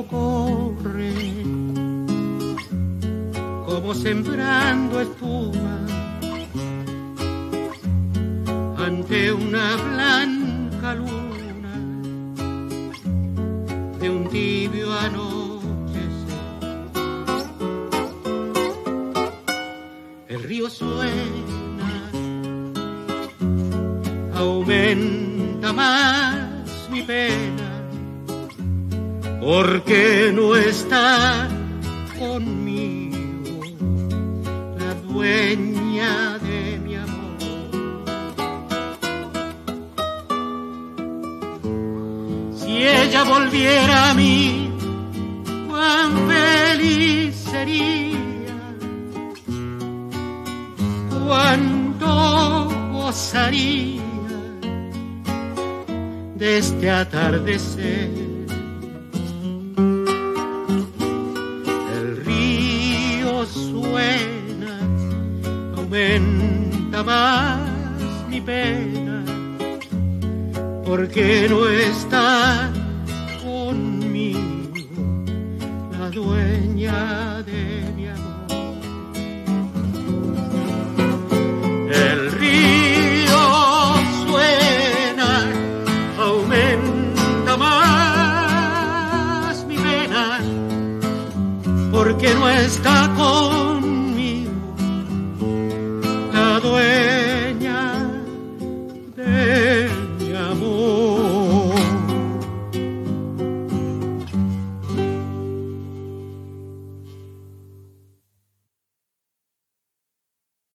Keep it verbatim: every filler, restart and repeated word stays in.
corre como sembrando espuma ante una blanca luna de un tibio anochecer. El río suena, aumenta más mi pena, porque no está conmigo la dueña de mi amor. Si ella volviera a mí, cuán feliz sería, cuánto gozaría de este atardecer. El río suena, aumenta más mi pena, porque no está conmigo la dueña de mi amor. El río suena, aumenta más mi pena, porque no está